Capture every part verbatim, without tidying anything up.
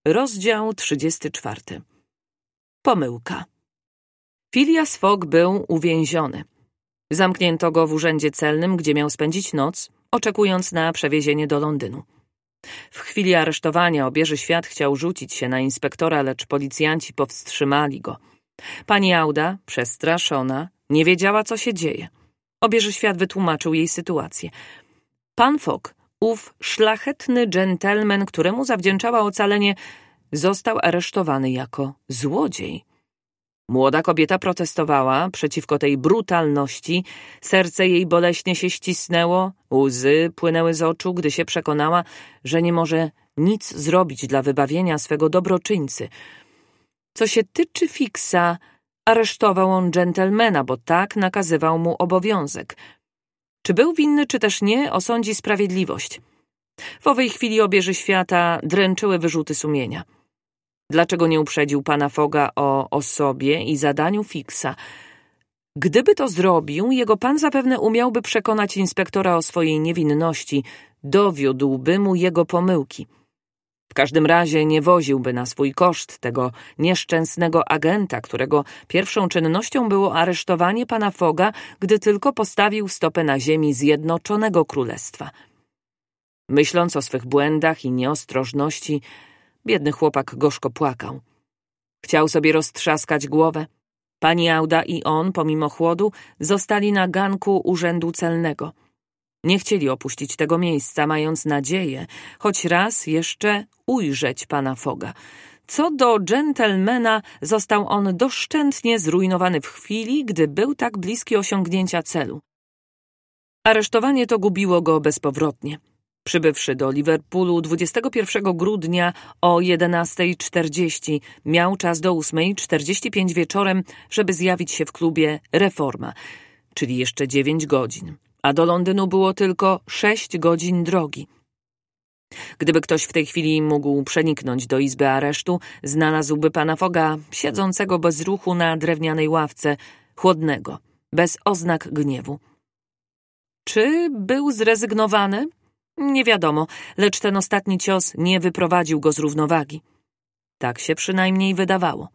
Rozdział trzydziesty czwarty. Pomyłka. Phileas Fogg był uwięziony. Zamknięto go w urzędzie celnym, gdzie miał spędzić noc, oczekując na przewiezienie do Londynu. W chwili aresztowania obieży świat chciał rzucić się na inspektora, lecz policjanci powstrzymali go. Pani Auda, przestraszona, nie wiedziała, co się dzieje. Obieży świat wytłumaczył jej sytuację. Pan Fogg, ów szlachetny dżentelmen, któremu zawdzięczała ocalenie, został aresztowany jako złodziej. Młoda kobieta protestowała przeciwko tej brutalności, serce jej boleśnie się ścisnęło, łzy płynęły z oczu, gdy się przekonała, że nie może nic zrobić dla wybawienia swego dobroczyńcy. Co się tyczy Fixa, aresztował on dżentelmena, bo tak nakazywał mu obowiązek. Czy był winny, czy też nie, osądzi sprawiedliwość. W owej chwili obieży świata dręczyły wyrzuty sumienia. Dlaczego nie uprzedził pana Fogga o osobie i zadaniu Fixa? Gdyby to zrobił, jego pan zapewne umiałby przekonać inspektora o swojej niewinności, dowiódłby mu jego pomyłki. W każdym razie nie woziłby na swój koszt tego nieszczęsnego agenta, którego pierwszą czynnością było aresztowanie pana Fogga, gdy tylko postawił stopę na ziemi Zjednoczonego Królestwa. Myśląc o swych błędach i nieostrożności, biedny chłopak gorzko płakał. Chciał sobie roztrzaskać głowę. Pani Auda i on, pomimo chłodu, zostali na ganku urzędu celnego. Nie chcieli opuścić tego miejsca, mając nadzieję choć raz jeszcze ujrzeć pana Fogga. Co do dżentelmena, został on doszczętnie zrujnowany w chwili, gdy był tak bliski osiągnięcia celu. Aresztowanie to gubiło go bezpowrotnie. Przybywszy do Liverpoolu dwudziestego pierwszego grudnia o jedenastej czterdzieści, miał czas do ósmej czterdzieści pięć wieczorem, żeby zjawić się w klubie Reforma, czyli jeszcze dziewięć godzin, a do Londynu było tylko sześć godzin drogi. Gdyby ktoś w tej chwili mógł przeniknąć do izby aresztu, znalazłby pana Fogga siedzącego bez ruchu na drewnianej ławce, chłodnego, bez oznak gniewu. Czy był zrezygnowany? Nie wiadomo, lecz ten ostatni cios nie wyprowadził go z równowagi. Tak się przynajmniej wydawało.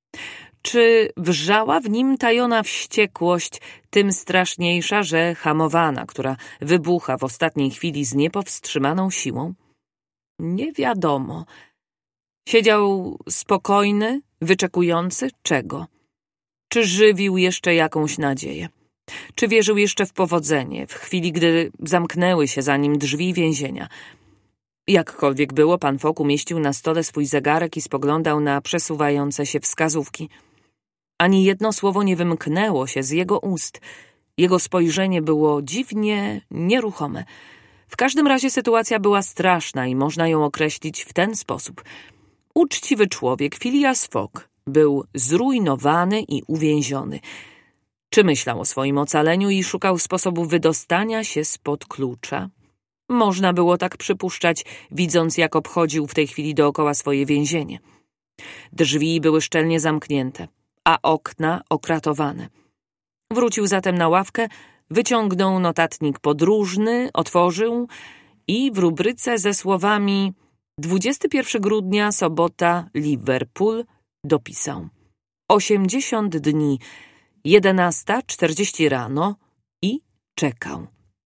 Czy wrzała w nim tajona wściekłość, tym straszniejsza, że hamowana, która wybucha w ostatniej chwili z niepowstrzymaną siłą? Nie wiadomo. Siedział spokojny, wyczekujący czego? Czy żywił jeszcze jakąś nadzieję? Czy wierzył jeszcze w powodzenie, w chwili, gdy zamknęły się za nim drzwi więzienia? Jakkolwiek było, pan Fogg umieścił na stole swój zegarek i spoglądał na przesuwające się wskazówki. Ani jedno słowo nie wymknęło się z jego ust. Jego spojrzenie było dziwnie nieruchome. W każdym razie sytuacja była straszna i można ją określić w ten sposób. Uczciwy człowiek, Phileas Fogg, był zrujnowany i uwięziony. Czy myślał o swoim ocaleniu i szukał sposobu wydostania się spod klucza? Można było tak przypuszczać, widząc, jak obchodził w tej chwili dookoła swoje więzienie. Drzwi były szczelnie zamknięte, a okna okratowane. Wrócił zatem na ławkę, wyciągnął notatnik podróżny, otworzył i w rubryce ze słowami dwudziestego pierwszego grudnia, sobota, Liverpool dopisał osiemdziesiąt dni, jedenasta czterdzieści rano i czekał.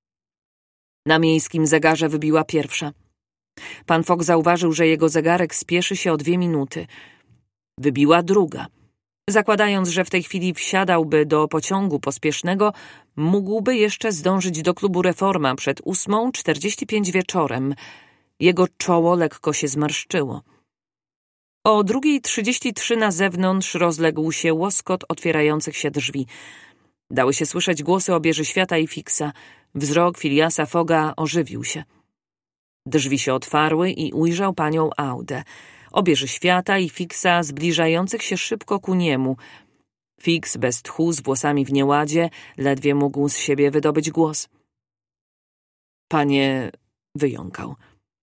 Na miejskim zegarze wybiła pierwsza. Pan Fogg zauważył, że jego zegarek spieszy się o dwie minuty. Wybiła druga. Zakładając, że w tej chwili wsiadałby do pociągu pospiesznego, mógłby jeszcze zdążyć do klubu Reforma przed ósmą czterdzieści pięć wieczorem. Jego czoło lekko się zmarszczyło. O drugiej trzydzieści trzy na zewnątrz rozległ się łoskot otwierających się drzwi. Dały się słyszeć głosy obieży świata i Fixa. Wzrok Phileasa Fogga ożywił się. Drzwi się otwarły i ujrzał panią Audę, obieży świata i Fixa zbliżających się szybko ku niemu. Fix bez tchu, z włosami w nieładzie, ledwie mógł z siebie wydobyć głos. Panie... wyjąkał.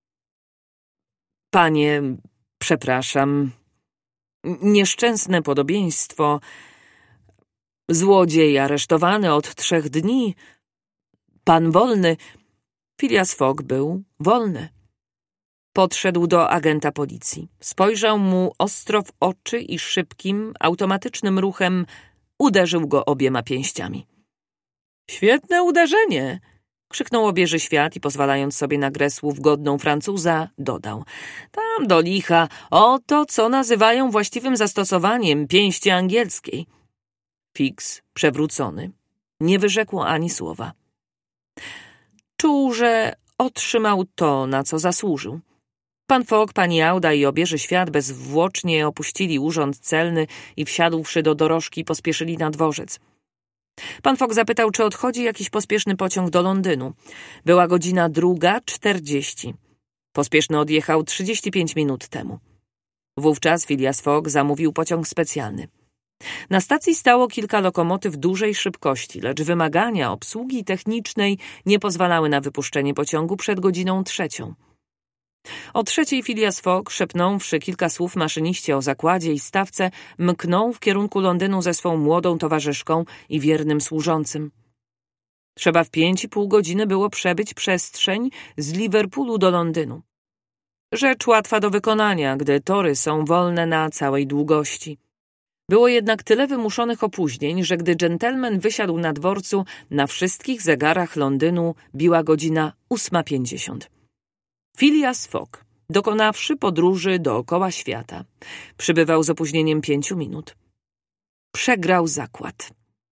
Panie... przepraszam... Nieszczęsne podobieństwo... Złodziej aresztowany od trzech dni... Pan wolny... Phileas Fogg był wolny. Podszedł do agenta policji. Spojrzał mu ostro w oczy i szybkim, automatycznym ruchem uderzył go obiema pięściami. Świetne uderzenie! Krzyknął obieży świat i pozwalając sobie na grę słów godną Francuza, dodał. Tam do licha, oto co nazywają właściwym zastosowaniem pięści angielskiej. Fix, przewrócony, nie wyrzekł ani słowa. Czuł, że otrzymał to, na co zasłużył. Pan Fogg, pani Auda i obieży świat bezzwłocznie opuścili urząd celny i wsiadłszy do dorożki pospieszyli na dworzec. Pan Fogg zapytał, czy odchodzi jakiś pospieszny pociąg do Londynu. Była godzina druga czterdzieści. Pospieszny odjechał trzydzieści pięć minut temu. Wówczas Phileas Fogg zamówił pociąg specjalny. Na stacji stało kilka lokomotyw dużej szybkości, lecz wymagania obsługi technicznej nie pozwalały na wypuszczenie pociągu przed godziną trzecią. O trzeciej Phileas Fogg, szepnąwszy kilka słów maszyniście o zakładzie i stawce, mknął w kierunku Londynu ze swą młodą towarzyszką i wiernym służącym. Trzeba w pięć i pół godziny było przebyć przestrzeń z Liverpoolu do Londynu. Rzecz łatwa do wykonania, gdy tory są wolne na całej długości. Było jednak tyle wymuszonych opóźnień, że gdy dżentelmen wysiadł na dworcu, na wszystkich zegarach Londynu biła godzina ósma pięćdziesiąt. Phileas Fogg, dokonawszy podróży dookoła świata, przybywał z opóźnieniem pięciu minut. Przegrał zakład.